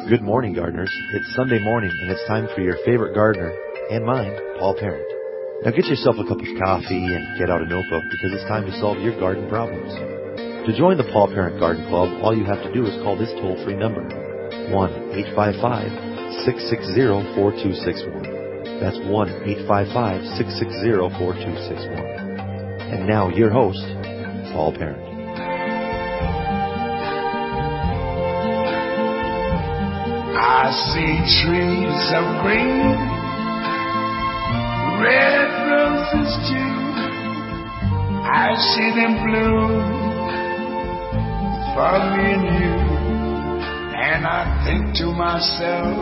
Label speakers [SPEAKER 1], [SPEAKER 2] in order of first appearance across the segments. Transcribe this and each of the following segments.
[SPEAKER 1] Good morning, gardeners. It's Sunday morning, and it's time for your favorite gardener, and mine, Paul Parent. Now get yourself a cup of coffee and get out a notebook because it's time to solve your garden problems. To join the Paul Parent Garden Club, all you have to do is call this toll-free number, 1-855-660-4261. That's 1-855-660-4261. And now your host, Paul Parent.
[SPEAKER 2] I see trees of green, red roses too. I see them bloom for me and you. And I think to myself,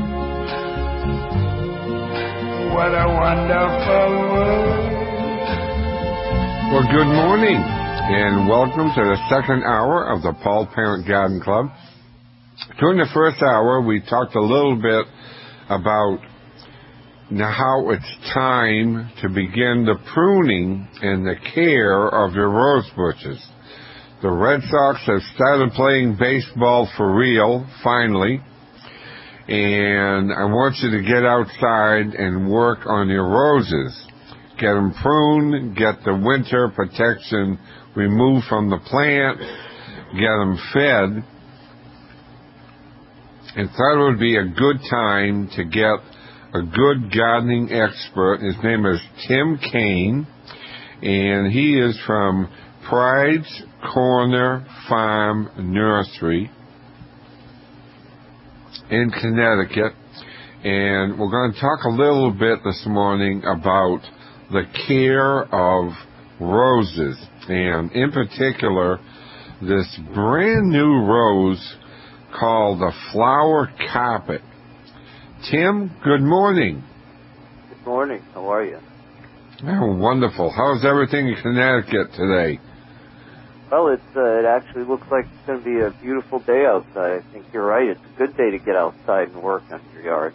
[SPEAKER 2] what a wonderful world.
[SPEAKER 3] Well, good morning, and welcome to the second hour of the Paul Parent Garden Club. During the first hour, we talked a little bit about how it's time to begin the pruning and the care of your rose bushes. The Red Sox have started playing baseball for real, finally, and I want you to get outside and work on your roses. Get them pruned, get the winter protection removed from the plant, get them fed. And thought it would be a good time to get a good gardening expert. His name is Tim Kane, and he is from Pride's Corner Farm Nursery in Connecticut. And we're going to talk a little bit this morning about the care of roses, and in particular, this brand new rose called the flower carpet. Tim, good morning.
[SPEAKER 4] Good morning. How are you?
[SPEAKER 3] Oh, wonderful. How's everything in Connecticut today?
[SPEAKER 4] Well, it actually looks like it's going to be a beautiful day outside. I think you're right. It's a good day to get outside and work on your yard.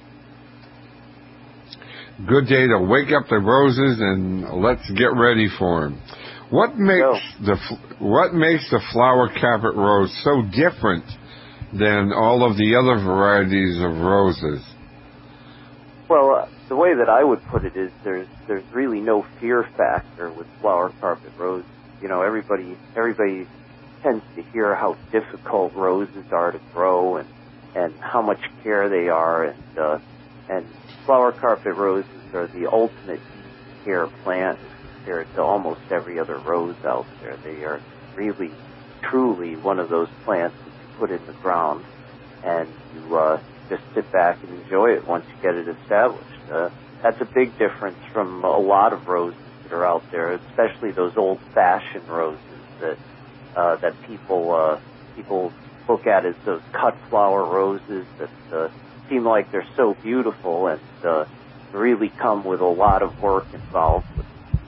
[SPEAKER 3] Good day to wake up the roses and let's get ready for them. What makes the flower carpet rose so different than all of the other varieties of roses?
[SPEAKER 4] Well, the way that I would put it is there's really no fear factor with flower carpet roses. You know, everybody tends to hear how difficult roses are to grow and how much care they are, and flower carpet roses are the ultimate care plant compared to almost every other rose out there. They are really, truly one of those plants put in the ground, and you just sit back and enjoy it once you get it established. That's a big difference from a lot of roses that are out there, especially those old-fashioned roses that people look at as those cut flower roses that seem like they're so beautiful and really come with a lot of work involved with them.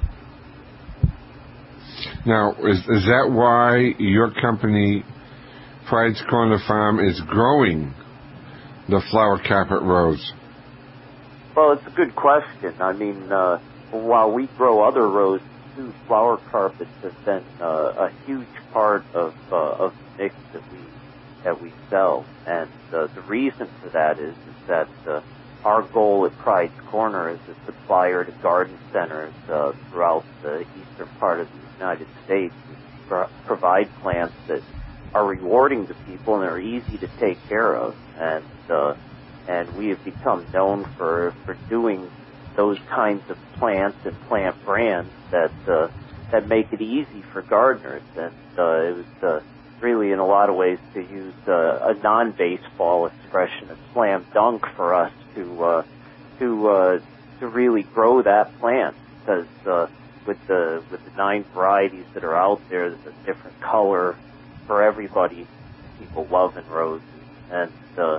[SPEAKER 3] Now, is that why your company, Pride's Corner Farm, is growing the flower carpet rose?
[SPEAKER 4] Well, it's a good question. I mean, while we grow other roses too, flower carpets have been a huge part of the mix that we sell, and the reason for that is that our goal at Pride's Corner as a supplier to garden centers throughout the eastern part of the United States is to provide plants that are rewarding to people and are easy to take care of, and we have become known for doing those kinds of plants and plant brands that make it easy for gardeners. And it was really, in a lot of ways, to use a non-baseball expression, a slam dunk for us to really grow that plant, because with the 9 varieties that are out there, there's a different color for everybody. People love in roses, and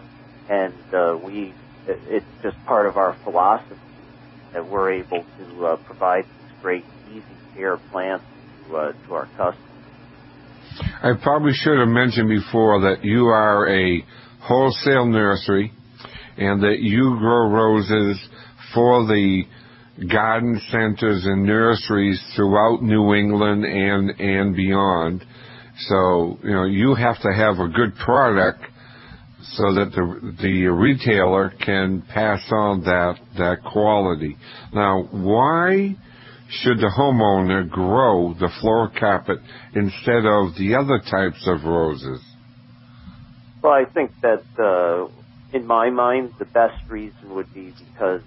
[SPEAKER 4] it's just part of our philosophy that we're able to provide these great, easy care plants to our customers.
[SPEAKER 3] I probably should have mentioned before that you are a wholesale nursery and that you grow roses for the garden centers and nurseries throughout New England and beyond. So, you have to have a good product so that the retailer can pass on that quality. Now, why should the homeowner grow the flower carpet instead of the other types of roses?
[SPEAKER 4] Well, I think that in my mind, the best reason would be because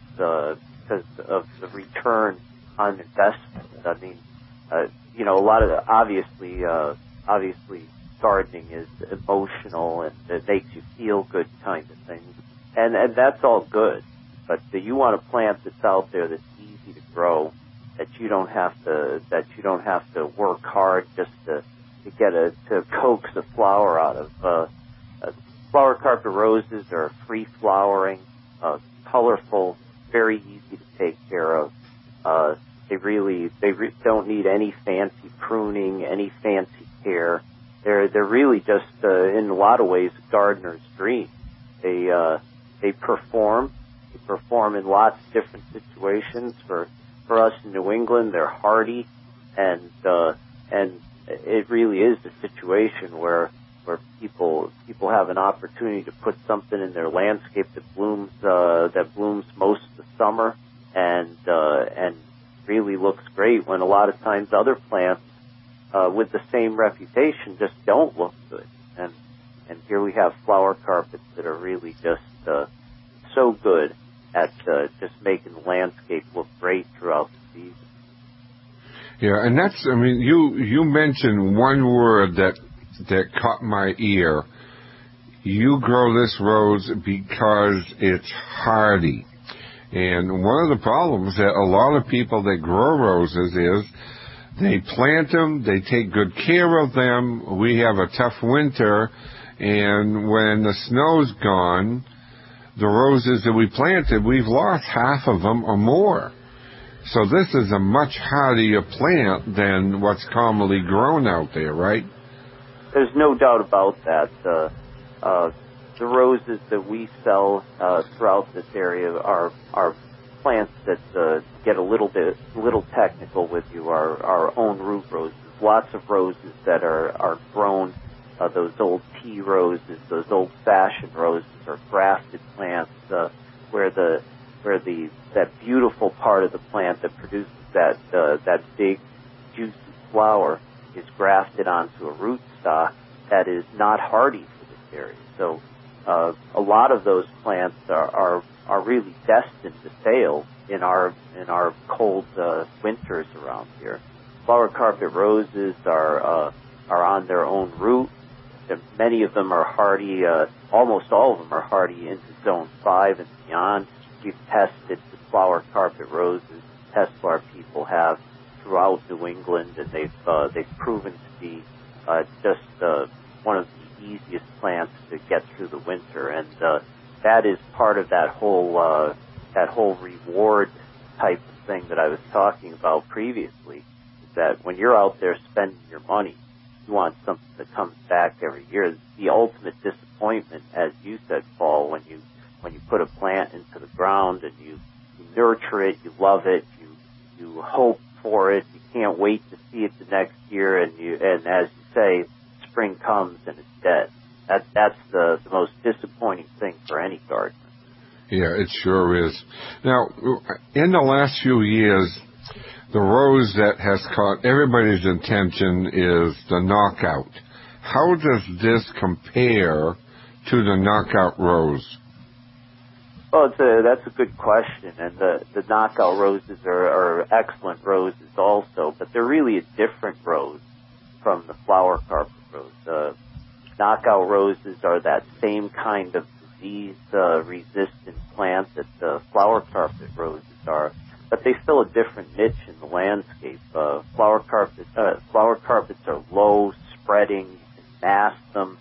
[SPEAKER 4] of the return on investment. I mean, a lot of obviously gardening is emotional and it makes you feel good kind of thing, and that's all good. But you want a plant that's out there that's easy to grow, that you don't have to work hard just to coax a flower out of. Flower carpet roses are free flowering, colorful, very easy to take care of. They don't need any fancy pruning, any fancy care. They're really just in a lot of ways a gardener's dream. They perform in lots of different situations. For us in New England, they're hardy, and it really is a situation where people have an opportunity to put something in their landscape that blooms most of the summer and really looks great, when a lot of times other plants with the same reputation just don't look good. And here we have flower carpets that are really just so good at just making the landscape look great throughout the season.
[SPEAKER 3] Yeah, and you mentioned one word that caught my ear. You grow this rose because it's hardy. And one of the problems that a lot of people that grow roses is they plant them, they take good care of them. We have a tough winter, and when the snow's gone, the roses that we planted, we've lost half of them or more. So this is a much hardier plant than what's commonly grown out there, right?
[SPEAKER 4] There's no doubt about that. The roses that we sell throughout this area are plants that get a little technical with you. Our own root roses. Lots of roses that are grown. Those old tea roses, those old-fashioned roses, are grafted plants where that beautiful part of the plant that produces that big juicy flower is grafted onto a rootstock that is not hardy for this area. So a lot of those plants are really destined to fail in our cold winters around here. Flower carpet roses are on their own root. Many of them are hardy. Almost all of them are hardy into zone 5 and beyond. We've tested the flower carpet roses. Testbar people have throughout New England, and they've proven to be just one of the easiest plants to get through the winter, and that is part of that whole reward type of thing that I was talking about previously. Is that when you're out there spending your money, you want something that comes back every year. The ultimate disappointment, as you said, Paul, when you put a plant into the ground and you nurture it, you love it, you hope for it, you can't wait to see it the next year, and as you say, spring comes and it's dead. That's the most disappointing thing for any gardener.
[SPEAKER 3] Yeah, it sure is. Now, in the last few years, the rose that has caught everybody's attention is the knockout. How does this compare to the knockout rose?
[SPEAKER 4] Well, that's a good question, and the knockout roses are excellent roses also, but they're really a different rose from the flower carpet rose. Knockout roses are that same kind of disease-resistant plant that the flower carpet roses are, but they fill a different niche in the landscape. Flower carpets are low, spreading. You can mass them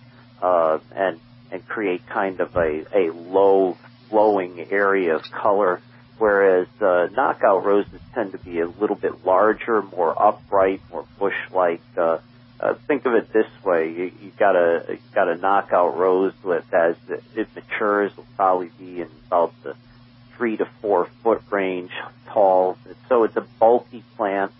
[SPEAKER 4] and create kind of a low flowing area of color, whereas knockout roses tend to be a little bit larger, more upright, more bush-like. Think of it this way: you got a knockout rose with, as it matures, will probably be in about the 3 to 4 foot range tall. So it's a bulky plant,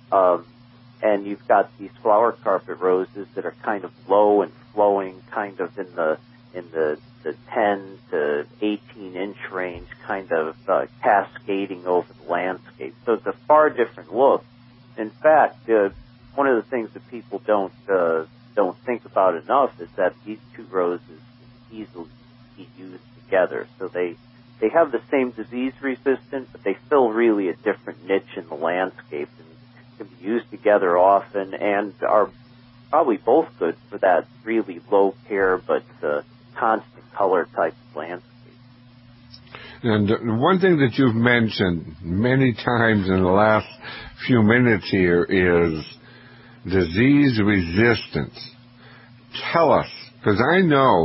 [SPEAKER 4] and you've got these flower carpet roses that are kind of low and flowing, kind of in the the 10 to 18-inch range, kind of cascading over the landscape. So it's a far different look. In fact, one of the things that people don't think about enough is that these two roses can easily be used together. So they have the same disease resistance, but they fill really a different niche in the landscape and can be used together often and are probably both good for that really low care but constant color type of landscape.
[SPEAKER 3] And one thing that you've mentioned many times in the last few minutes here is disease resistance. Tell us, because I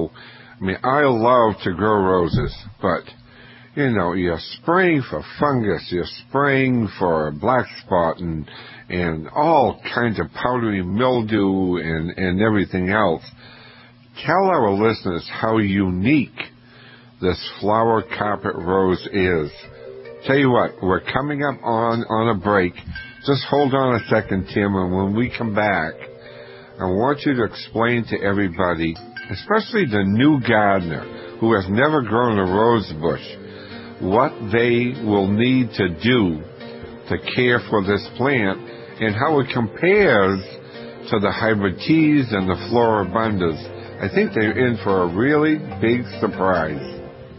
[SPEAKER 3] love to grow roses, but, you're spraying for fungus, you're spraying for black spot and all kinds of powdery mildew and everything else. Tell our listeners how unique this flower carpet rose is. Tell you what, we're coming up on a break. Just hold on a second, Tim, and when we come back, I want you to explain to everybody, especially the new gardener who has never grown a rose bush, what they will need to do to care for this plant and how it compares to the hybrid teas and the floribundas. I think they're in for a really big surprise.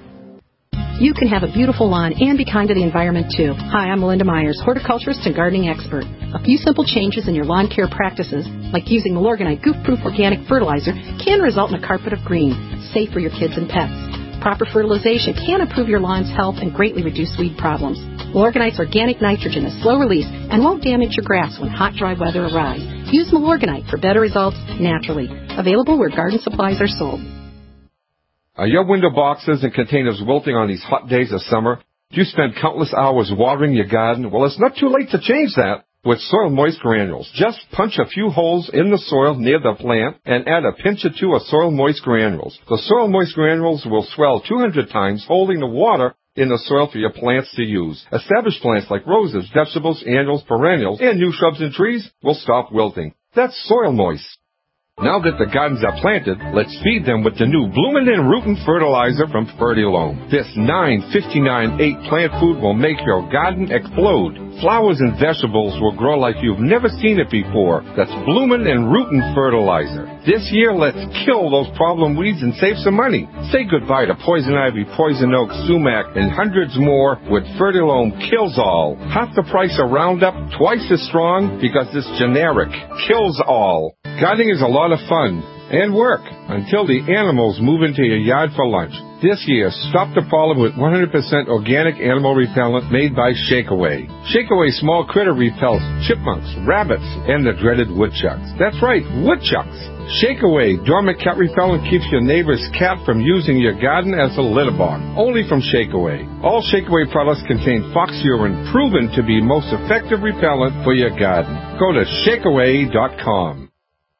[SPEAKER 5] You can have a beautiful lawn and be kind to the environment, too. Hi, I'm Melinda Myers, horticulturist and gardening expert. A few simple changes in your lawn care practices, like using the Lorganite Goof-Proof Organic Fertilizer, can result in a carpet of green, safe for your kids and pets. Proper fertilization can improve your lawn's health and greatly reduce weed problems. Lorganite's organic nitrogen is slow release and won't damage your grass when hot, dry weather arrives. Use Lorganite for better results naturally. Available where garden supplies are sold.
[SPEAKER 6] Are your window boxes and containers wilting on these hot days of summer? Do you spend countless hours watering your garden? Well, it's not too late to change that with Soil Moist Granules. Just punch a few holes in the soil near the plant and add a pinch or two of Soil Moist Granules. The Soil Moist Granules will swell 200 times, holding the water in the soil for your plants to use. Established plants like roses, vegetables, annuals, perennials, and new shrubs and trees will stop wilting. That's Soil Moist. Now that the gardens are planted, let's feed them with the new Bloomin' and Rootin' fertilizer from Fertilome. This 9-59-8 plant food will make your garden explode. Flowers and vegetables will grow like you've never seen it before. That's Bloomin' and Rootin' fertilizer. This year, let's kill those problem weeds and save some money. Say goodbye to poison ivy, poison oak, sumac, and hundreds more with Fertilome Kills All. Half the price of Roundup, twice as strong because it's generic. Kills all. Gardening is a lot of fun and work until the animals move into your yard for lunch. This year, stop the problem with 100% organic animal repellent made by Shakeaway. Shakeaway small critter repels chipmunks, rabbits, and the dreaded woodchucks. That's right, woodchucks. Shakeaway dormant cat repellent keeps your neighbor's cat from using your garden as a litter box. Only from Shakeaway. All Shakeaway products contain fox urine, proven to be most effective repellent for your garden. Go to shakeaway.com.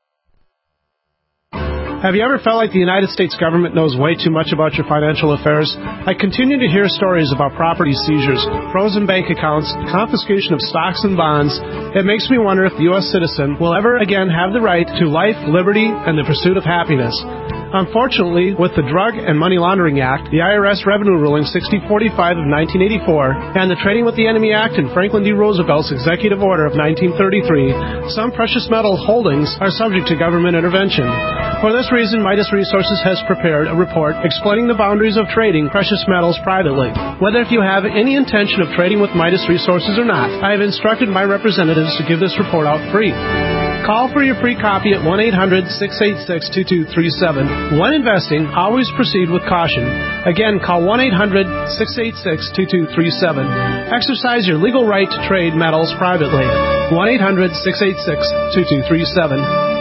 [SPEAKER 7] Have you ever felt like the United States government knows way too much about your financial affairs? I continue to hear stories about property seizures, frozen bank accounts, confiscation of stocks and bonds. It makes me wonder if the U.S. citizen will ever again have the right to life, liberty, and the pursuit of happiness. Unfortunately, with the Drug and Money Laundering Act, the IRS Revenue Ruling 6045 of 1984, and the Trading with the Enemy Act and Franklin D. Roosevelt's Executive Order of 1933, some precious metal holdings are subject to government intervention. For this reason, Midas Resources has prepared a report explaining the boundaries of trading precious metals privately. Whether if you have any intention of trading with Midas Resources or not, I have instructed my representatives to give this report out free. Call for your free copy at 1-800-686-2237. When investing, always proceed with caution. Again, call 1-800-686-2237. Exercise your legal right to trade metals privately. 1-800-686-2237.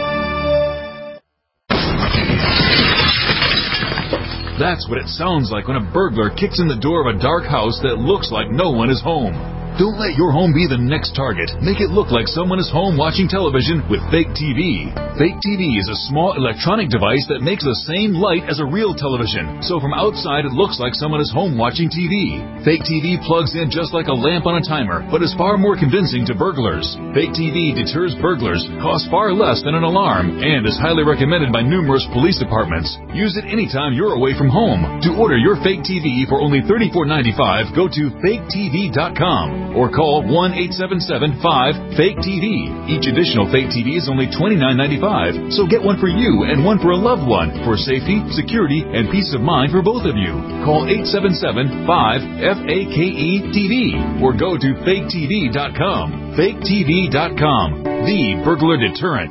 [SPEAKER 8] That's what it sounds like when a burglar kicks in the door of a dark house that looks like no one is home. Don't let your home be the next target. Make it look like someone is home watching television with Fake TV. Fake TV is a small electronic device that makes the same light as a real television. So from outside, it looks like someone is home watching TV. Fake TV plugs in just like a lamp on a timer, but is far more convincing to burglars. Fake TV deters burglars, costs far less than an alarm, and is highly recommended by numerous police departments. Use it anytime you're away from home. To order your Fake TV for only $34.95, go to faketv.com or call 1-877-5-FAKE-TV. Each additional Fake TV is only $29.95, so get one for you and one for a loved one for safety, security, and peace of mind for both of you. Call 877-5-FAKE-TV or go to faketv.com. faketv.com, the burglar deterrent.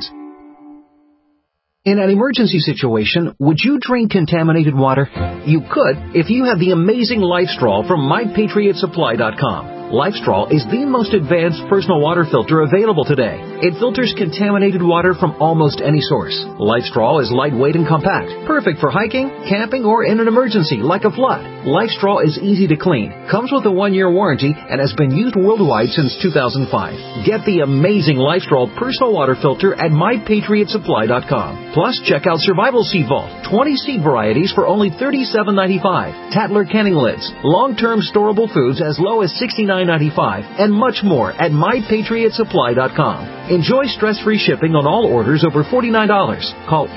[SPEAKER 9] In an emergency situation, would you drink contaminated water? You could if you have the amazing LifeStraw from MyPatriotSupply.com. LifeStraw is the most advanced personal water filter available today. It filters contaminated water from almost any source. LifeStraw is lightweight and compact, perfect for hiking, camping, or in an emergency like a flood. LifeStraw is easy to clean, comes with a 1-year warranty, and has been used worldwide since 2005. Get the amazing LifeStraw personal water filter at MyPatriotSupply.com. Plus, check out Survival Seed Vault, 20 seed varieties for only $37.95. Tatler Canning Lids, long-term storable foods as low as $69.95, and much more at MyPatriotSupply.com. Enjoy stress-free shipping on all orders over $49. Call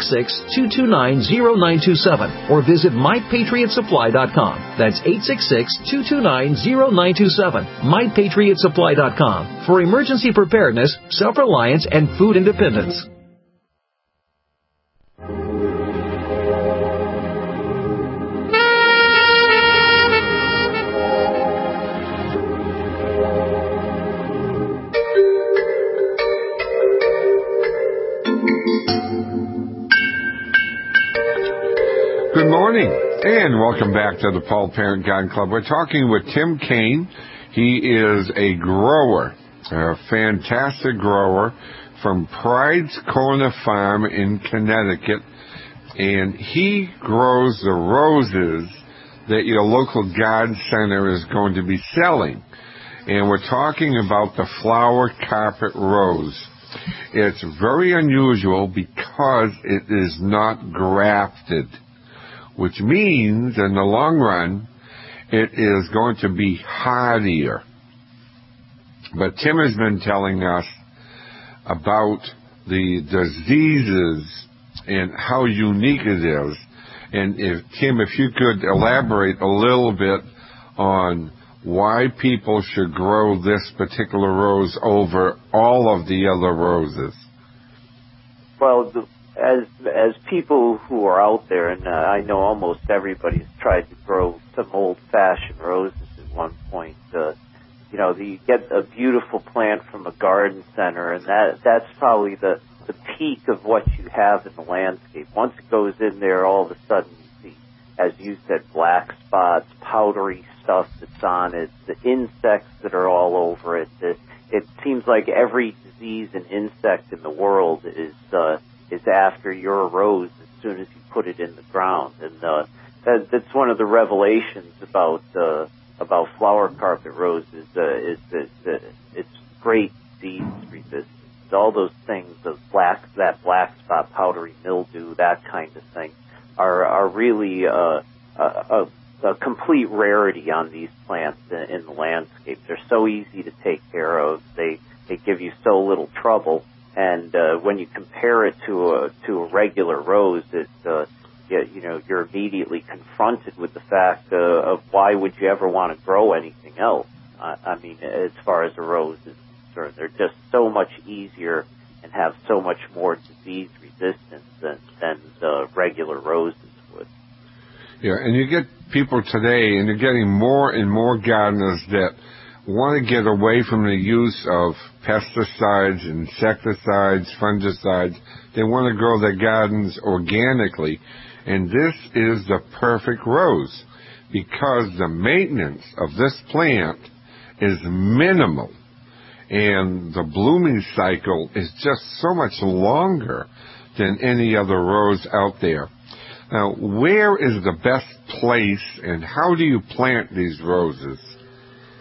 [SPEAKER 9] 866-229-0927 or visit MyPatriotSupply.com. That's 866-229-0927. MyPatriotSupply.com for emergency preparedness, self-reliance, and food independence.
[SPEAKER 3] Good morning, and welcome back to the Paul Parent Garden Club. We're talking with Tim Kane. He is a grower, a fantastic grower from Pride's Corner Farm in Connecticut, and he grows the roses that your local garden center is going to be selling. And we're talking about the flower carpet rose. It's very unusual because it is not grafted, which means in the long run, it is going to be hardier. But Tim has been telling us about the diseases and how unique it is. And Tim, if you could elaborate a little bit on why people should grow this particular rose over all of the other roses.
[SPEAKER 4] Well, as people who are out there, and I know almost everybody's tried to grow some old-fashioned roses at one point. You get a beautiful plant from a garden center, and that's probably the peak of what you have in the landscape. Once it goes in there, all of a sudden you see, as you said, black spots, powdery stuff that's on it, the insects that are all over it. It seems like every disease and insect in the world is after your rose as soon as you put it in the ground, and that's one of the revelations about flower carpet roses is that it's great disease resistance. All those things of that black spot, powdery mildew, that kind of thing, are really a complete rarity on these plants in the landscape. They're so easy to take care of. They give you so little trouble. And when you compare it to a regular rose, you're immediately confronted with the fact of why would you ever want to grow anything else? I mean, as far as a rose is concerned, they're just so much easier and have so much more disease resistance than the regular roses would.
[SPEAKER 3] Yeah, and you get people today, and you're getting more and more gardeners that want to get away from the use of pesticides, insecticides, fungicides. They want to grow their gardens organically. And this is the perfect rose because the maintenance of this plant is minimal. And the blooming cycle is just so much longer than any other rose out there. Now, where is the best place and how do you plant these roses?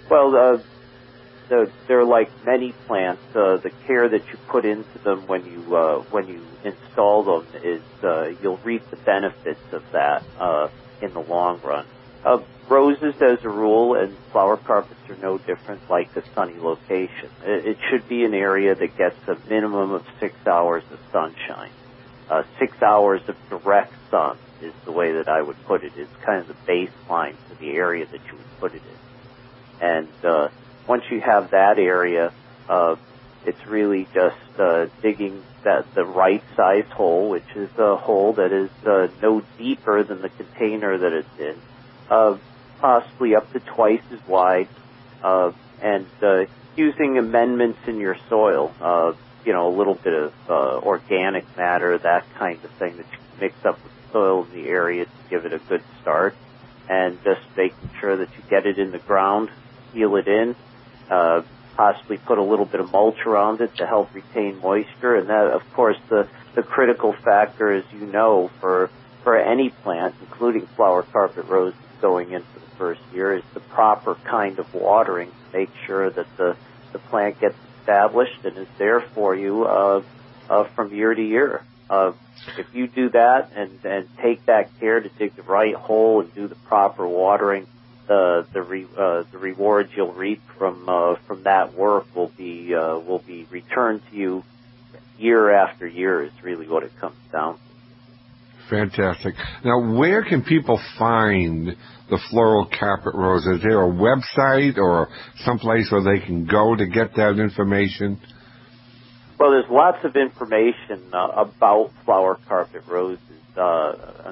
[SPEAKER 4] Well, they're like many plants. The care that you put into them when you install them is you'll reap the benefits of that in the long run. Roses, as a rule, and flower carpets are no different, like a sunny location. It should be an area that gets a minimum of 6 hours of sunshine. 6 hours of direct sun is the way that I would put it. It's kind of the baseline for the area that you would put it in. And once you have that area, it's really just digging the right size hole, which is a hole that is no deeper than the container that it's in, possibly up to twice as wide, and using amendments in your soil, a little bit of organic matter, that kind of thing that you can mix up with the soil in the area to give it a good start, and just making sure that you get it in the ground, seal it in, possibly put a little bit of mulch around it to help retain moisture. And that, of course, the critical factor, as you know, for any plant, including flower carpet roses going into the first year, is the proper kind of watering to make sure that the plant gets established and is there for you from year to year. If you do that and take that care to dig the right hole and do the proper watering, the rewards you'll reap from that work will be returned to you year after year. Is really what it comes down to.
[SPEAKER 3] Fantastic. Now, where can people find the floral carpet rose? Is there a website or someplace where they can go to get that information?
[SPEAKER 4] Well, there's lots of information about flower carpet roses on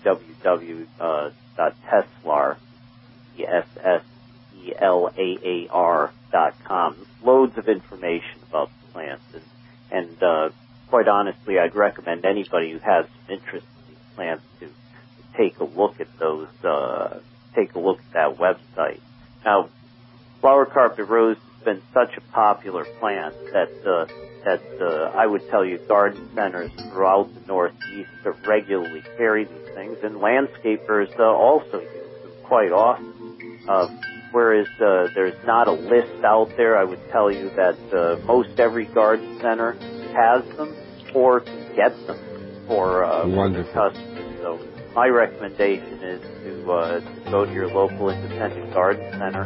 [SPEAKER 4] www.tesselaar, TESSELAAR.com. Loads of information about the plants, and quite honestly, I'd recommend anybody who has some interest in these plants to take a look at those. Take a look at that website. Now, flower carpet rose has been such a popular plant that I would tell you garden centers throughout the Northeast that regularly carry these things, and landscapers also use them quite often. Whereas there's not a list out there, I would tell you that most every garden center has them or can get them for customers. So my recommendation is to go to your local independent garden center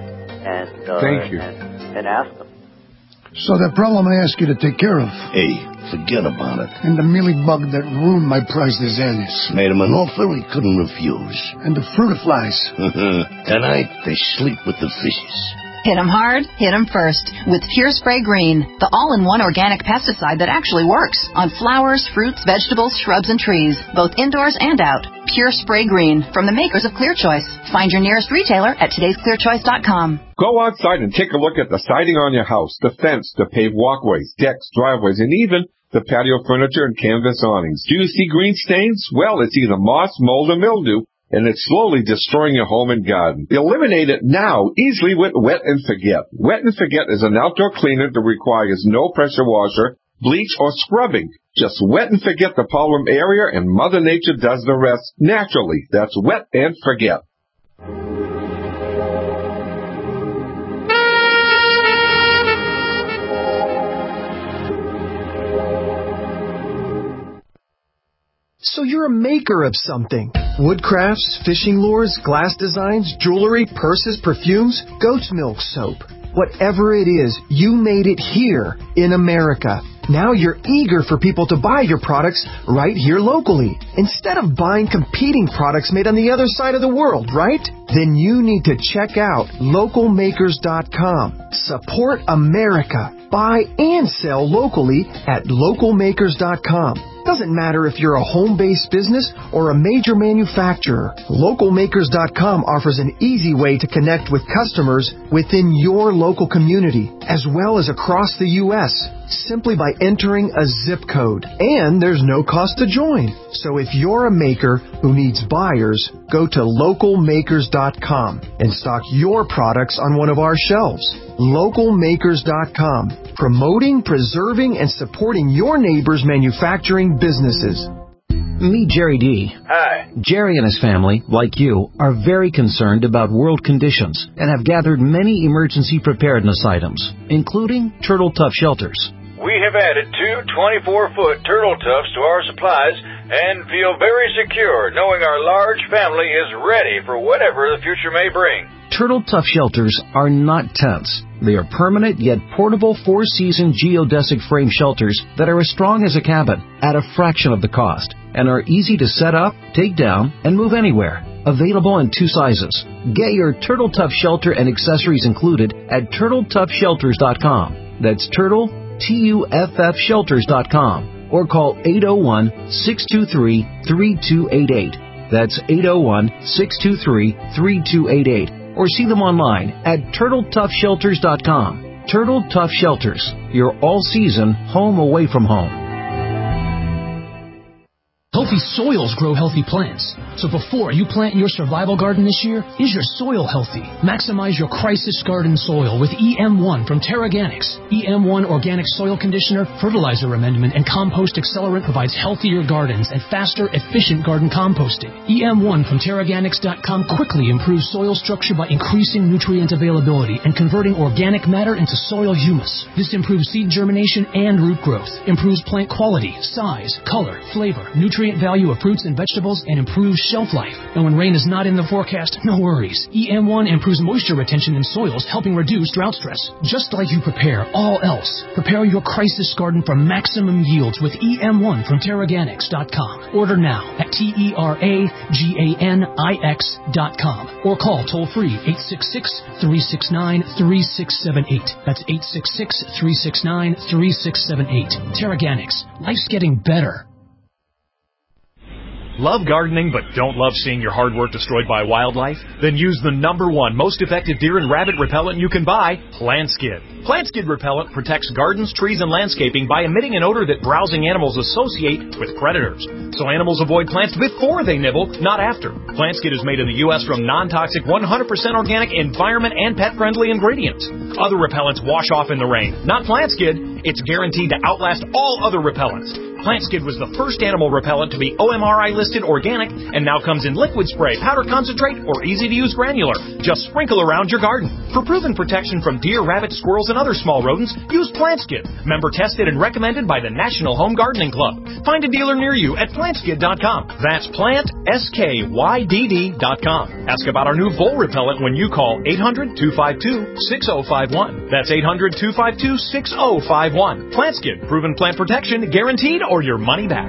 [SPEAKER 4] and ask them.
[SPEAKER 2] So the problem I asked you to take care of.
[SPEAKER 10] Hey, forget about it.
[SPEAKER 2] And the mealybug that ruined my priceless anise.
[SPEAKER 10] Made him an offer he couldn't refuse.
[SPEAKER 2] And the fruit flies.
[SPEAKER 10] Tonight, they sleep with the fishes.
[SPEAKER 11] Hit 'em hard, hit 'em first with Pure Spray Green, the all-in-one organic pesticide that actually works on flowers, fruits, vegetables, shrubs, and trees, both indoors and out. Pure Spray Green from the makers of Clear Choice. Find your nearest retailer at todaysclearchoice.com.
[SPEAKER 6] Go outside and take a look at the siding on your house, the fence, the paved walkways, decks, driveways, and even the patio furniture and canvas awnings. Do you see green stains? Well, it's either moss, mold, or mildew, and it's slowly destroying your home and garden. Eliminate it now, easily with Wet and Forget. Wet and Forget is an outdoor cleaner that requires no pressure washer, bleach, or scrubbing. Just wet and forget the problem area, and Mother Nature does the rest naturally. That's Wet and Forget.
[SPEAKER 12] So you're a maker of something. Wood crafts, fishing lures, glass designs, jewelry, purses, perfumes, goat's milk soap. Whatever it is, you made it here in America. Now you're eager for people to buy your products right here locally, instead of buying competing products made on the other side of the world, right? Then you need to check out localmakers.com. Support America. Buy and sell locally at localmakers.com. Doesn't matter if you're a home-based business or a major manufacturer. Localmakers.com offers an easy way to connect with customers within your local community, as well as across the U.S., simply by entering a zip code. And there's no cost to join. So if you're a maker who needs buyers, go to localmakers.com and stock your products on one of our shelves. Localmakers.com, promoting, preserving, and supporting your neighbors' manufacturing businesses.
[SPEAKER 9] Meet Jerry D.
[SPEAKER 13] Hi.
[SPEAKER 9] Jerry and his family, like you, are very concerned about world conditions and have gathered many emergency preparedness items, including Turtle Tough shelters.
[SPEAKER 13] We have added 2 24-foot Turtle Toughs to our supplies and feel very secure knowing our large family is ready for whatever the future may bring.
[SPEAKER 9] Turtle Tough shelters are not tents. They are permanent yet portable 4-season geodesic frame shelters that are as strong as a cabin at a fraction of the cost and are easy to set up, take down, and move anywhere. Available in 2 sizes. Get your Turtle Tough shelter and accessories included at TurtleToughShelters.com. That's Turtle, TUFF Shelters.com. Or call 801-623-3288. That's 801-623-3288. Or see them online at TurtleToughShelters.com. Turtle Tough Shelters, your all-season home away from home.
[SPEAKER 14] Healthy soils grow healthy plants. So before you plant your survival garden this year, is your soil healthy? Maximize your crisis garden soil with EM1 from TerraGanix. EM1 organic soil conditioner, fertilizer amendment, and compost accelerant provides healthier gardens and faster, efficient garden composting. EM1 from TerraGanix.com quickly improves soil structure by increasing nutrient availability and converting organic matter into soil humus. This improves seed germination and root growth, improves plant quality, size, color, flavor, nutrient value of fruits and vegetables, and improves shelf life. And when rain is not in the forecast, no worries. EM1 improves moisture retention in soils, helping reduce drought stress. Just like you prepare all else, prepare your crisis garden for maximum yields with EM1 from TerraGanix.com. Order now at TerraGanix.com or call toll-free 866-369-3678. That's 866-369-3678. TerraGanix. Life's getting better.
[SPEAKER 15] Love gardening but don't love seeing your hard work destroyed by wildlife? Then use the #1 most effective deer and rabbit repellent you can buy, PlantSkid. PlantSkid repellent protects gardens, trees, and landscaping by emitting an odor that browsing animals associate with predators. So animals avoid plants before they nibble, not after. PlantSkid is made in the U.S. from non-toxic, 100% organic, environment, and pet-friendly ingredients. Other repellents wash off in the rain. Not PlantSkid. It's guaranteed to outlast all other repellents. PlantSkid was the first animal repellent to be OMRI listed organic and now comes in liquid spray, powder concentrate, or easy-to-use granular. Just sprinkle around your garden. For proven protection from deer, rabbits, squirrels, and other small rodents, use PlantSkid. Member tested and recommended by the National Home Gardening Club. Find a dealer near you at PlantSkid.com. That's PlantSkydd.com. Ask about our new vole repellent when you call 800-252-6051. That's 800-252-6051. PlantSkid. Proven plant protection, guaranteed, or your money back.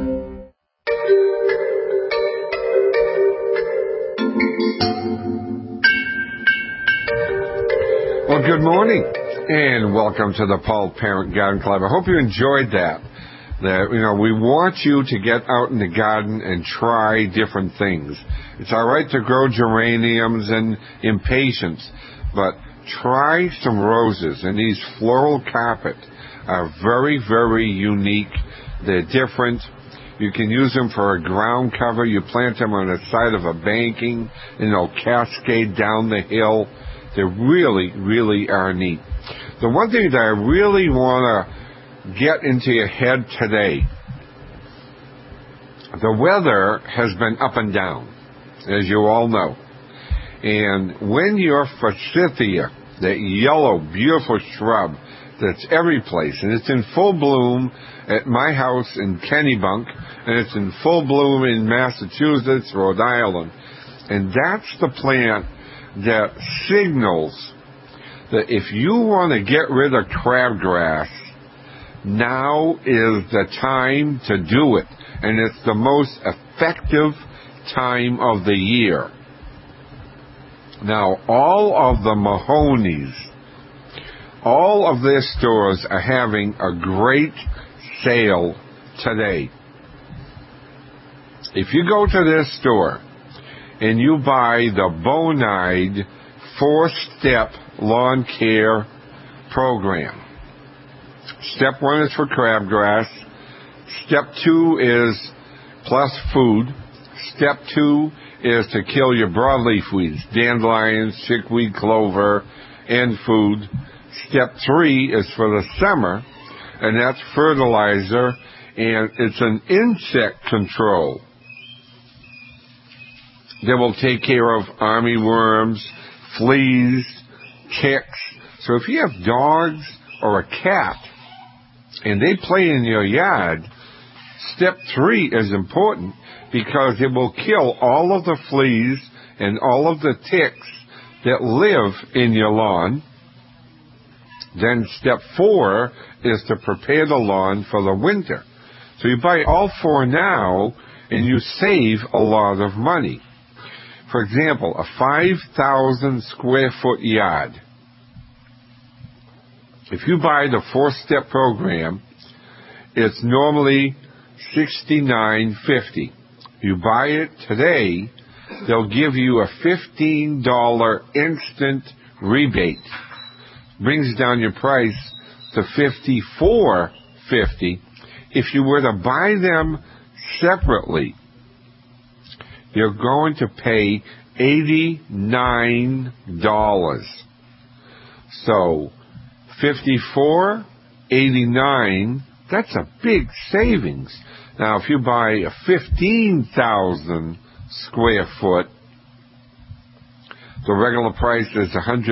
[SPEAKER 3] Well, good morning, and welcome to the Paul Parent Garden Club. I hope you enjoyed that. We want you to get out in the garden and try different things. It's all right to grow geraniums and impatiens, but try some roses, and these floral carpet are very, very unique. They're different. You can use them for a ground cover. You plant them on the side of a banking, and they'll cascade down the hill. They really, really are neat. The one thing that I really want to get into your head today, the weather has been up and down, as you all know. And when your forsythia, that yellow, beautiful shrub that's every place, and it's in full bloom at my house in Kennebunk, and it's in full bloom in Massachusetts, Rhode Island, and that's the plant that signals that if you want to get rid of crabgrass, now is the time to do it. And it's the most effective time of the year. Now, all of the Mahoney's, all of their stores are having a great sale today. If you go to their store and you buy the Bonide 4-step lawn care program, Step 1 is for crabgrass. Step 2 is plus food. Step 2 is to kill your broadleaf weeds, dandelions, chickweed, clover, and food. Step 3 is for the summer, and that's fertilizer and it's an insect control that will take care of armyworms, fleas, ticks. So if you have dogs or a cat and they play in your yard, step 3 is important because it will kill all of the fleas and all of the ticks that live in your lawn. Then step 4 is to prepare the lawn for the winter. So you buy all 4 now and you save a lot of money. For example, a 5,000 square foot yard. If you buy the 4-step program, it's normally $69.50. You buy it today, they'll give you a $15 instant rebate. Brings down your price to $54.50. If you were to buy them separately, you're going to pay $89. So $54, $89, that's a big savings. Now, if you buy a 15,000 square foot, the regular price is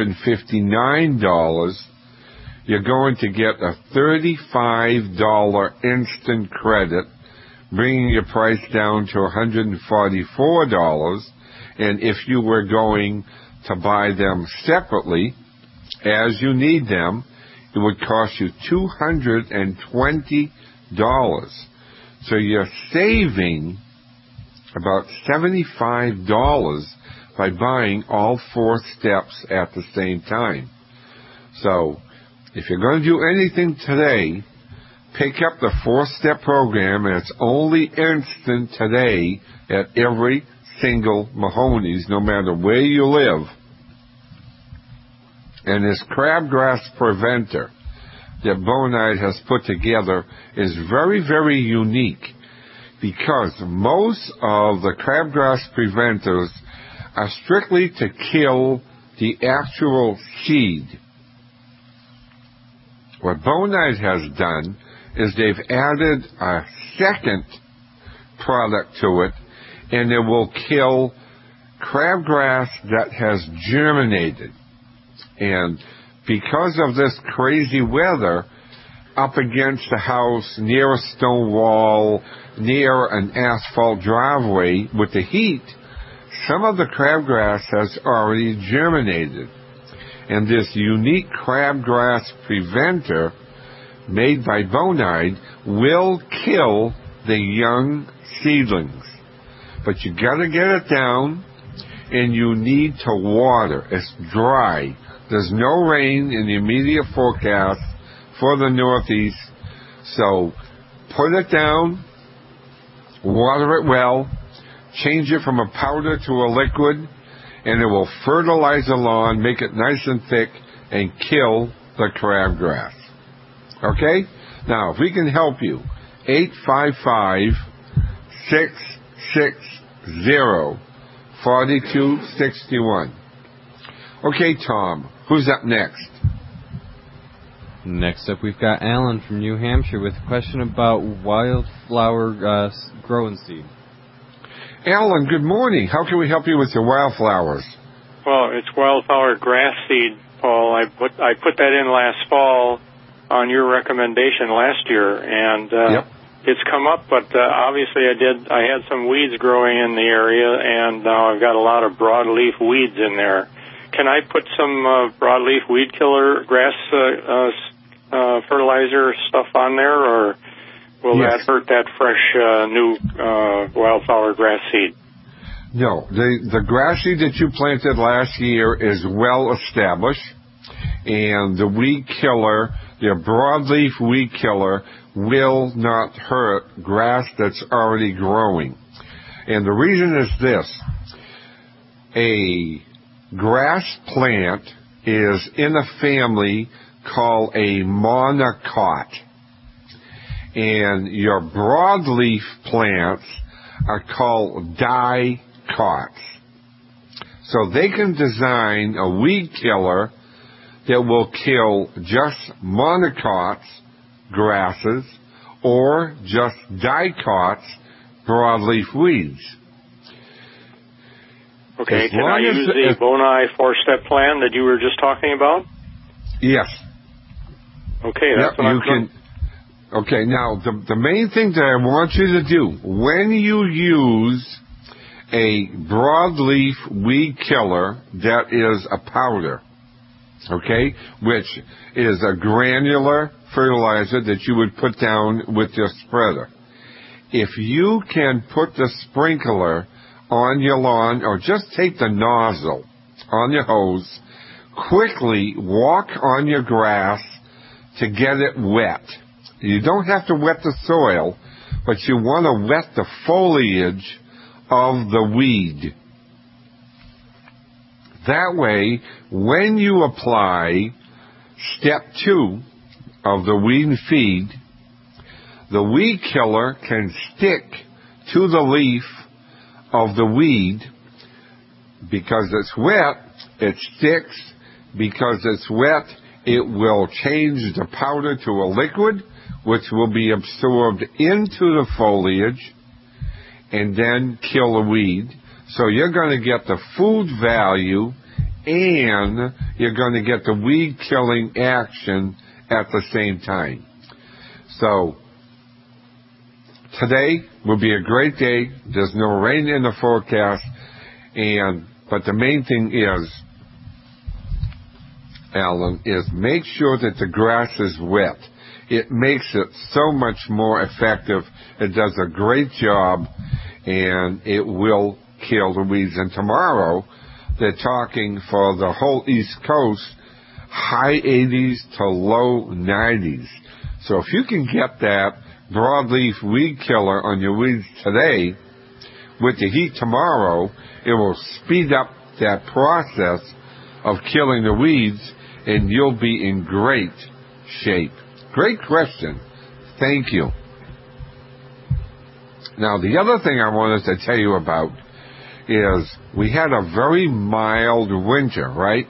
[SPEAKER 3] $159. You're going to get a $35 instant credit, bringing your price down to $144. And if you were going to buy them separately, as you need them, it would cost you $220. So you're saving about $75 by buying all 4 steps at the same time. So if you're going to do anything today, pick up the 4-step program, and it's only instant today at every single Mahoney's, no matter where you live. And this crabgrass preventer that Bonide has put together is very, very unique, because most of the crabgrass preventers are strictly to kill the actual seed. What Bonide has done is they've added a second product to it, and it will kill crabgrass that has germinated. And because of this crazy weather, up against the house, near a stone wall, near an asphalt driveway, with the heat, some of the crabgrass has already germinated. And this unique crabgrass preventer made by Bonide will kill the young seedlings. But you gotta get it down, and you need to water. It's dry. There's no rain in the immediate forecast for the Northeast. So put it down, water it well, change it from a powder to a liquid, and it will fertilize the lawn, make it nice and thick, and kill the crabgrass. Okay? Now, if we can help you, 855-660-4261. Okay, Tom, who's up next?
[SPEAKER 16] Next up, we've got Alan from New Hampshire with a question about wildflower growing seed.
[SPEAKER 3] Alan, good morning. How can we help you with your wildflowers?
[SPEAKER 17] Well, it's wildflower grass seed, Paul. I put that in last fall on your recommendation last year, and it's come up. But obviously, I had some weeds growing in the area, and now I've got a lot of broadleaf weeds in there. Can I put some broadleaf weed killer grass fertilizer stuff on there, or will that hurt that fresh new wildflower grass seed?
[SPEAKER 3] No, the grass seed that you planted last year is well established, and the weed killer, the broadleaf weed killer, will not hurt grass that's already growing. And the reason is this: a grass plant is in a family called a monocot, and your broadleaf plants are called dicots. So they can design a weed killer that will kill just monocots, grasses, or just dicot broadleaf weeds.
[SPEAKER 17] Okay, can I use the Bonai 4-step plan that you were just talking about?
[SPEAKER 3] Yes.
[SPEAKER 17] Okay, that's what I'm doing.
[SPEAKER 3] Okay, now, the main thing that I want you to do, when you use a broadleaf weed killer that is a powder, okay, which is a granular fertilizer that you would put down with your spreader. If you can put the sprinkler on your lawn, or just take the nozzle on your hose, quickly walk on your grass to get it wet. You don't have to wet the soil, but you want to wet the foliage of the weed. That way, when you apply step 2 of the weed and feed, the weed killer can stick to the leaf of the weed. Because it's wet, it sticks. Because it's wet, it will change the powder to a liquid, which will be absorbed into the foliage and then kill the weed. So you're going to get the food value and you're going to get the weed killing action at the same time. So today will be a great day. There's no rain in the forecast, but the main thing is, Alan, is make sure that the grass is wet. It makes it so much more effective. It does a great job, and it will kill the weeds. And tomorrow, they're talking for the whole East Coast, high 80s to low 90s. So if you can get that broadleaf weed killer on your weeds today, with the heat tomorrow, it will speed up that process of killing the weeds, and you'll be in great shape. Great question. Thank you. Now, the other thing I wanted to tell you about is we had a very mild winter, right?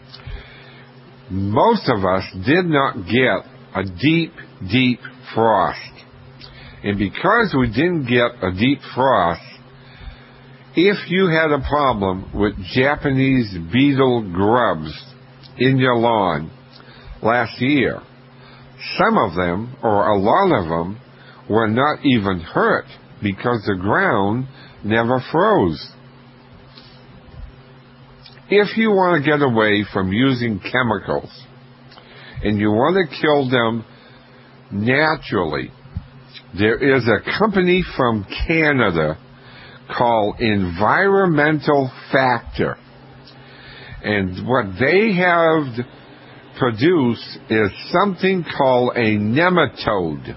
[SPEAKER 3] Most of us did not get a deep, deep frost. And because we didn't get a deep frost, if you had a problem with Japanese beetle grubs in your lawn last year, some of them, or a lot of them, were not even hurt because the ground never froze. If you want to get away from using chemicals and you want to kill them naturally, there is a company from Canada called Environmental Factor. And what they have produced is something called a nematode.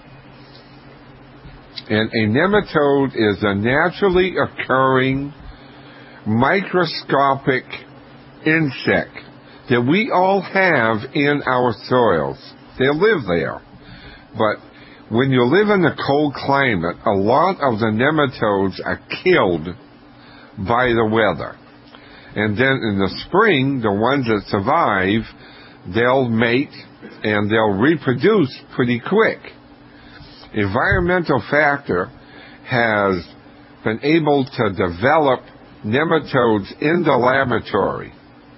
[SPEAKER 3] And a nematode is a naturally occurring microscopic insect that we all have in our soils. They live there. But when you live in a cold climate, a lot of the nematodes are killed by the weather. And then in the spring, the ones that survive, they'll mate and they'll reproduce pretty quick. Environmental Factor has been able to develop nematodes in the laboratory.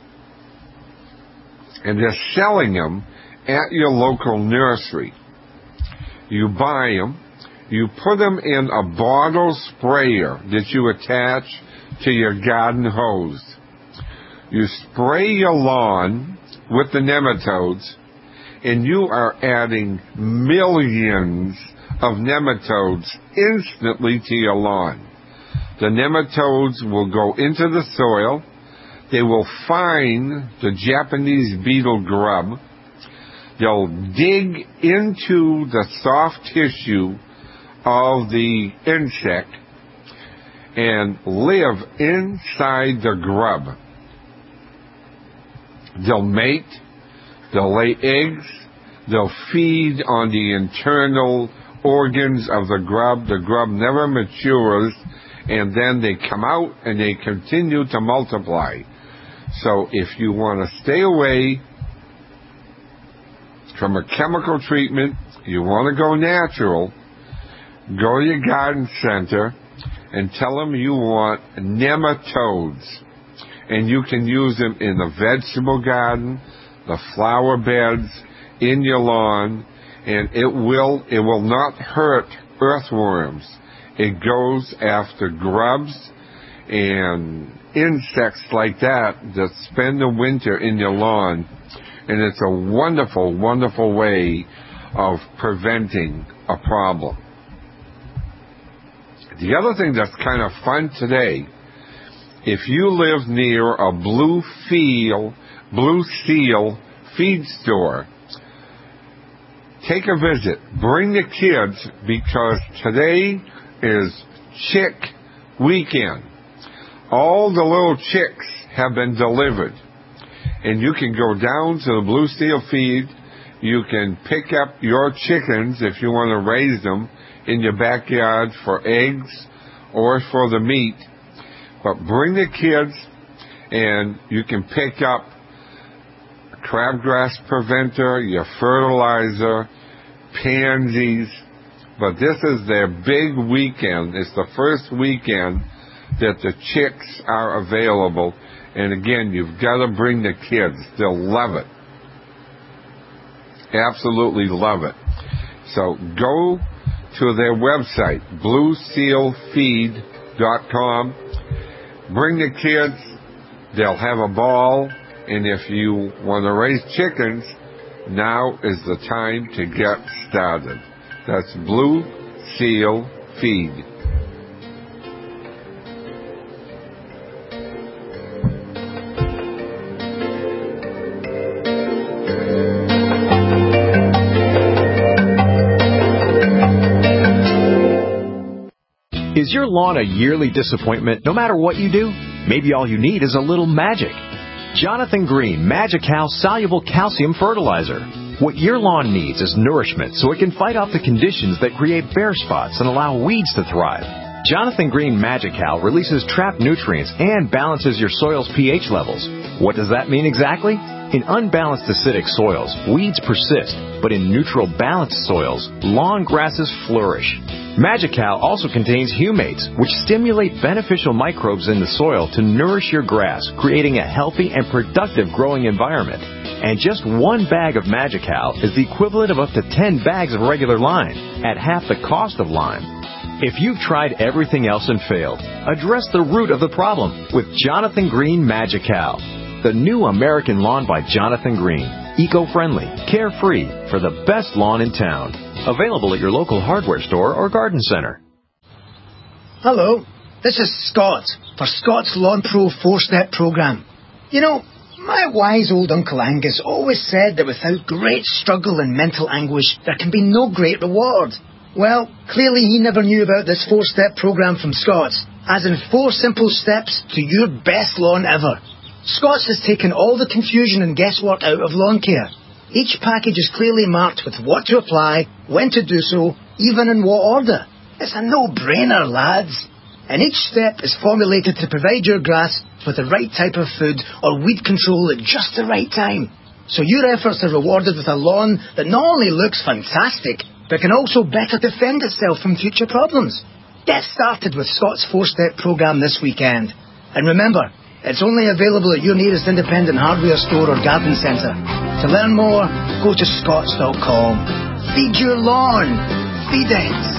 [SPEAKER 3] And they're selling them at your local nursery. You buy them, you put them in a bottle sprayer that you attach to your garden hose. You spray your lawn with the nematodes, and you are adding millions of nematodes instantly to your lawn. The nematodes will go into the soil. They will find the Japanese beetle grub. They'll dig into the soft tissue of the insect and live inside the grub. They'll mate, they'll lay eggs, they'll feed on the internal organs of the grub. The grub never matures, and then they come out and they continue to multiply. So if you want to stay away from a chemical treatment, you want to go natural, go to your garden center and tell them you want nematodes. And you can use them in the vegetable garden, the flower beds, in your lawn, and it will not hurt earthworms. It goes after grubs and insects like that spend the winter in your lawn. And it's a wonderful, wonderful way of preventing a problem. The other thing that's kind of fun today, if you live near a Blue Seal feed store, take a visit. Bring the kids, because today is chick weekend. All the little chicks have been delivered. And you can go down to the Blue Seal feed. You can pick up your chickens if you want to raise them in your backyard for eggs or for the meat. But bring the kids, and you can pick up crabgrass preventer, your fertilizer, pansies. But this is their big weekend. It's the first weekend that the chicks are available. And again, you've got to bring the kids. They'll love it. Absolutely love it. So go to their website, bluesealfeed.com. Bring the kids. They'll have a ball. And if you want to raise chickens, now is the time to get started. That's Blue Seal Feed.
[SPEAKER 18] Is your lawn a yearly disappointment no matter what you do? Maybe all you need is a little magic. Jonathan Green Magical Soluble Calcium Fertilizer. What your lawn needs is nourishment so it can fight off the conditions that create bare spots and allow weeds to thrive. Jonathan Green Magical releases trapped nutrients and balances your soil's pH levels. What does that mean exactly? In unbalanced acidic soils, weeds persist, but in neutral balanced soils, lawn grasses flourish. Magical also contains humates, which stimulate beneficial microbes in the soil to nourish your grass, creating a healthy and productive growing environment. And just one bag of Magical is the equivalent of up to 10 bags of regular lime, at half the cost of lime. If you've tried everything else and failed, address the root of the problem with Jonathan Green Magical. The new American lawn by Jonathan Green. Eco-friendly, carefree, for the best lawn in town. Available at your local hardware store or garden center.
[SPEAKER 19] Hello, this is Scott for Scott's Lawn Pro 4-Step Program. You know, my wise old Uncle Angus always said that without great struggle and mental anguish, there can be no great reward. Well, clearly he never knew about this 4-step program from Scott's, as in 4 simple steps to your best lawn ever. Scott's has taken all the confusion and guesswork out of lawn care. Each package is clearly marked with what to apply, when to do so, even in what order. It's a no-brainer, lads. And each step is formulated to provide your grass with the right type of food or weed control at just the right time. So your efforts are rewarded with a lawn that not only looks fantastic, but can also better defend itself from future problems. Get started with Scott's 4-Step Program this weekend. And remember, it's only available at your nearest independent hardware store or garden centre. To learn more, go to scotts.com. Feed your lawn. Feed it.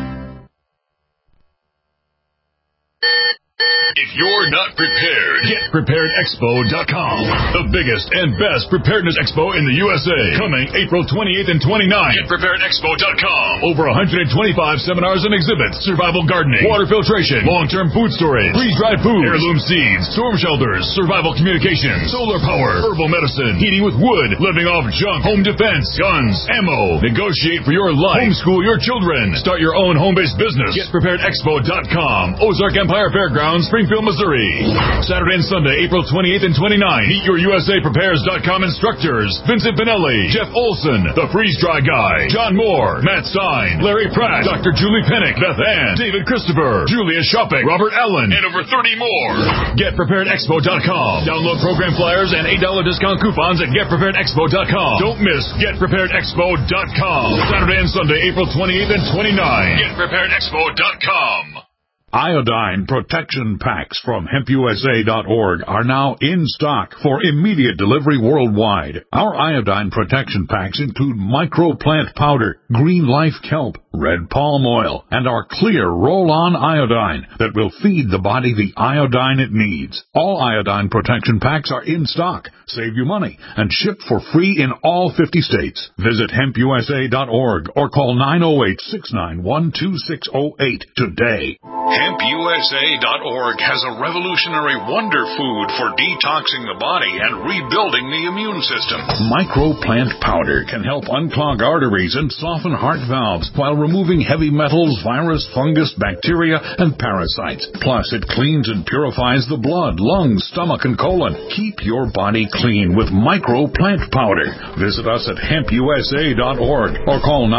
[SPEAKER 8] If you're not prepared, get PreparedExpo.com. The biggest and best preparedness expo in the USA. Coming April 28th and 29th. Get PreparedExpo.com. Over 125 seminars and exhibits. Survival gardening, water filtration, long-term food storage, freeze-dried food, heirloom seeds, storm shelters, survival communications, solar power, herbal medicine, heating with wood, living off junk, home defense, guns, ammo. Negotiate for your life. Homeschool your children. Start your own home-based business. Get PreparedExpo.com. Ozark Empire Fairgrounds, Springfield, Nashville, Missouri. Saturday and Sunday, April 28th and 29th. Meet your USAPrepares.com instructors. Vincent Benelli, Jeff Olson, The Freeze Dry Guy, John Moore, Matt Stein, Larry Pratt, Dr. Julie Pennick, Beth Ann, David Christopher, Julia Shoppick, Robert Allen, and over 30 more. GetPreparedExpo.com. Download program flyers and $8 discount coupons at GetPreparedExpo.com. Don't miss GetPreparedExpo.com. Saturday and Sunday, April 28th and 29th. GetPreparedExpo.com.
[SPEAKER 20] Iodine protection packs from HempUSA.org are now in stock for immediate delivery worldwide. Our iodine protection packs include microplant powder, green life kelp, red palm oil, and our clear roll-on iodine that will feed the body the iodine it needs. All iodine protection packs are in stock, save you money, and shipped for free in all 50 states. Visit HempUSA.org or call 908-691-2608 today.
[SPEAKER 21] HempUSA.org has a revolutionary wonder food for detoxing the body and rebuilding the immune system.
[SPEAKER 20] Microplant powder can help unclog arteries and soften heart valves while removing heavy metals, virus, fungus, bacteria, and parasites. Plus, it cleans and purifies the blood, lungs, stomach, and colon. Keep your body clean with Microplant powder. Visit us at HempUSA.org or call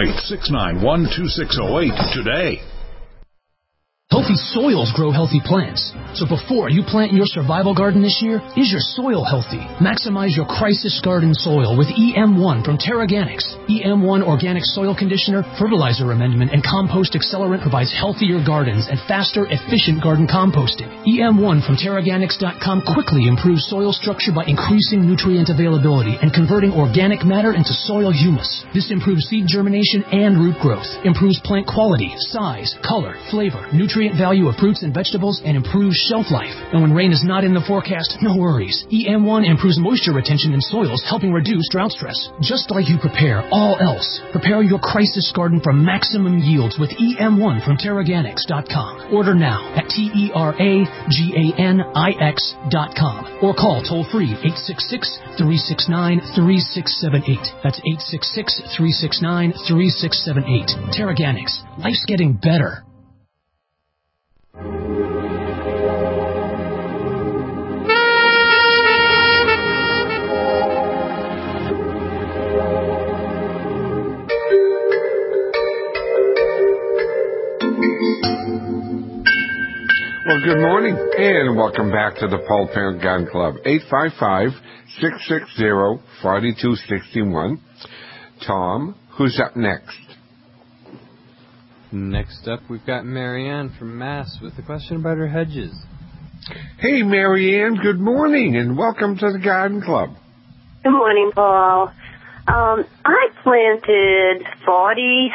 [SPEAKER 20] 908-691-2608 today.
[SPEAKER 14] Healthy soils grow healthy plants. So before you plant your survival garden this year, is your soil healthy? Maximize your crisis garden soil with EM1 from Terraganics. EM1 Organic Soil Conditioner, Fertilizer Amendment, and Compost Accelerant provides healthier gardens and faster, efficient garden composting. EM1 from Terraganics.com quickly improves soil structure by increasing nutrient availability and converting organic matter into soil humus. This improves seed germination and root growth, improves plant quality, size, color, flavor, nutrient value of fruits and vegetables, and improves shelf life. And when rain is not in the forecast, no worries. EM1 improves moisture retention in soils, helping reduce drought stress. Just like you prepare all else, prepare your crisis garden for maximum yields with EM1 from Terraganics.com. Order now at TERAGANIX.com or call toll-free 866-369-3678. That's 866-369-3678. Terraganics. Life's getting better.
[SPEAKER 3] Well, good morning, and welcome back to the Paul Parent Garden Club. 855-660-4261. Tom, who's up next?
[SPEAKER 16] Next up, we've got Marianne from Mass with a question about her hedges.
[SPEAKER 3] Hey, Marianne, good morning, and welcome to the Garden Club.
[SPEAKER 22] Good morning, Paul. I planted 40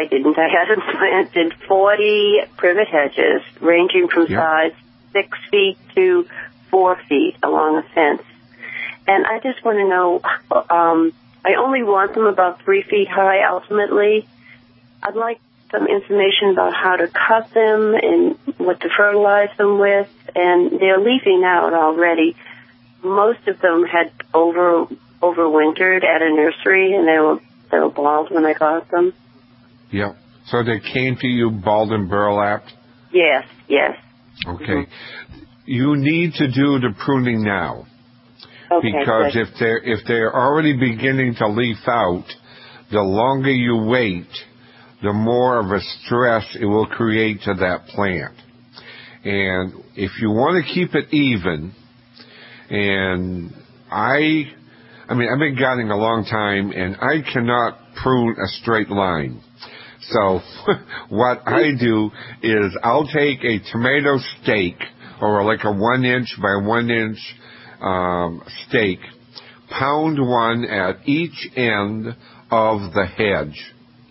[SPEAKER 22] privet hedges, ranging from size 6 feet to 4 feet along a fence. And I just want to know, I only want them about 3 feet high ultimately. I'd like some information about how to cut them and what to fertilize them with, and they're leafing out already. Most of them had overwintered at a nursery, and they were bald when I got them.
[SPEAKER 3] Yeah. So they came to you bald and burlapped?
[SPEAKER 22] Yes.
[SPEAKER 3] Okay.
[SPEAKER 22] Mm-hmm.
[SPEAKER 3] You need to do the pruning now.
[SPEAKER 22] Okay,
[SPEAKER 3] because
[SPEAKER 22] good.
[SPEAKER 3] if they're already beginning to leaf out, the longer you wait, the more of a stress it will create to that plant. And if you want to keep it even, and I've been gardening a long time, and I cannot prune a straight line. So what I do is I'll take a tomato stake, or like a 1-inch by 1-inch stake, pound one at each end of the hedge.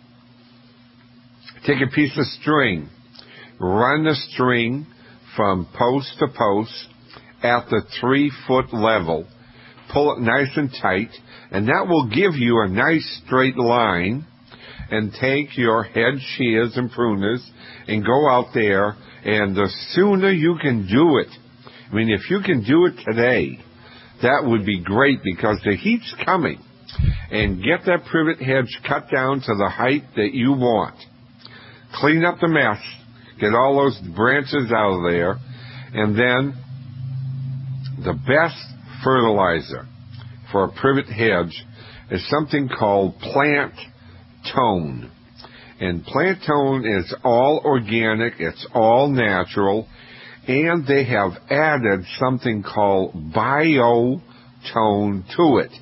[SPEAKER 3] Take a piece of string, run the string from post to post at the 3-foot level, pull it nice and tight, and that will give you a nice straight line. And take your hedge shears and pruners and go out there, and the sooner you can do it, if you can do it today, that would be great, because the heat's coming. And get that privet hedge cut down to the height that you want. Clean up the mess, get all those branches out of there, And then the best fertilizer for a privet hedge is something called Plant Tone. And Plant Tone is all organic, it's all natural, and they have added something called Biotone to it.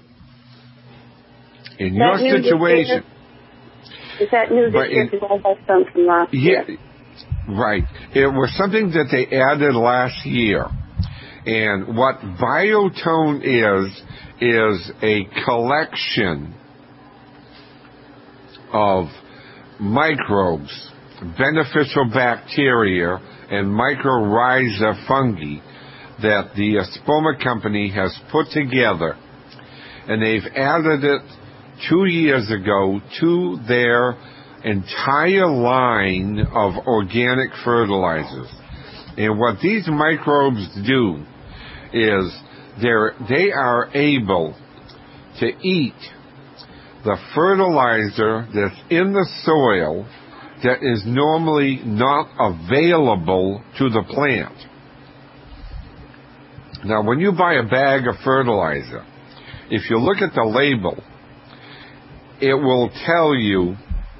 [SPEAKER 3] In your situation...
[SPEAKER 22] Is that new this year? Because I had some from last year.
[SPEAKER 3] Right. It was something that they added last year. And what Biotone is a collection of microbes, beneficial bacteria, and mycorrhiza fungi that the Espoma Company has put together. And they've added it 2 years ago to their entire line of organic fertilizers. And what these microbes do is they are able to eat the fertilizer that's in the soil that is normally not available to the plant. Now, when you buy a bag of fertilizer, if you look at the label, it will tell you,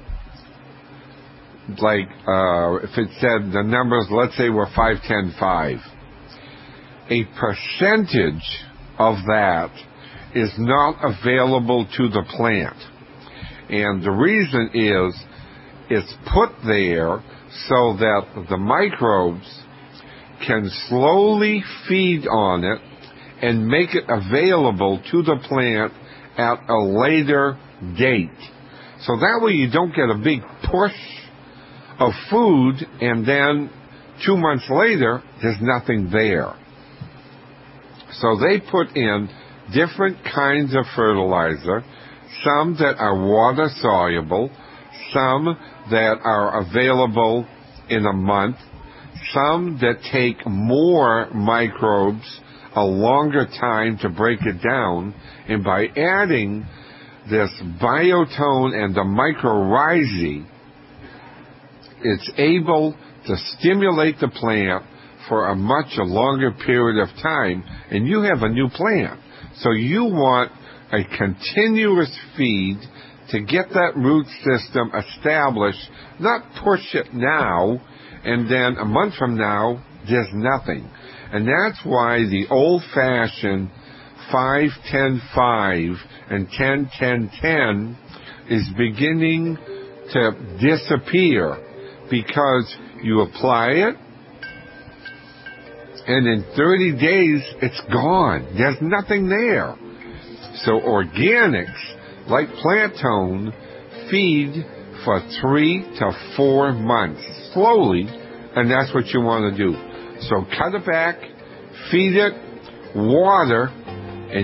[SPEAKER 3] like, if it said the numbers, let's say were 5, 10, 5, a percentage of that is not available to the plant. And the reason is it's put there so that the microbes can slowly feed on it and make it available to the plant at a later date. So that way you don't get a big push of food and then 2 months later there's nothing there. So they put in different kinds of fertilizer, some that are water soluble, some that are available in a month, some that take more microbes a longer time to break it down, and by adding this Biotone and the mycorrhizae, it's able to stimulate the plant for a much longer period of time, and you have a new plant. So you want a continuous feed to get that root system established, not push it now, and then a month from now, there's nothing. And that's why the old-fashioned 5, 10, 5 and 10, 10, 10 is beginning to disappear, because you apply it, and in 30 days, it's gone. There's nothing there. So organics, like Plant Tone, feed for 3 to 4 months, slowly, and that's what you want to do. So cut it back, feed it, water,